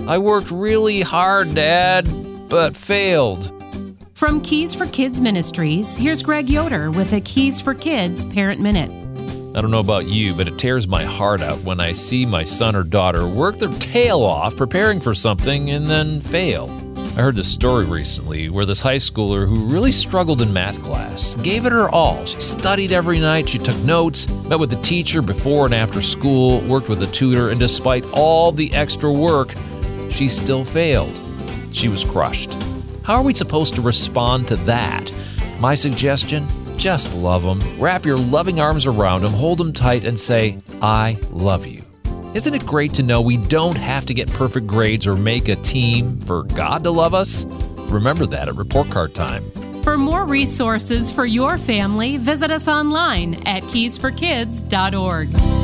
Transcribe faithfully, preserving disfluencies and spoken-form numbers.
I worked really hard, Dad, but failed. From Keys for Kids Ministries, here's Greg Yoder with a Keys for Kids Parent Minute. I don't know about you, but it tears my heart out when I see my son or daughter work their tail off preparing for something and then fail. I heard this story recently where this high schooler who really struggled in math class gave it her all. She studied every night, she took notes, met with the teacher before and after school, worked with a tutor, and despite all the extra work, she still failed. She was crushed. How are we supposed to respond to that? My suggestion? Just love them. Wrap your loving arms around them, hold them tight, and say, I love you. Isn't it great to know we don't have to get perfect grades or make a team for God to love us? Remember that at Report Card Time. For more resources for your family, visit us online at keys for kids dot org.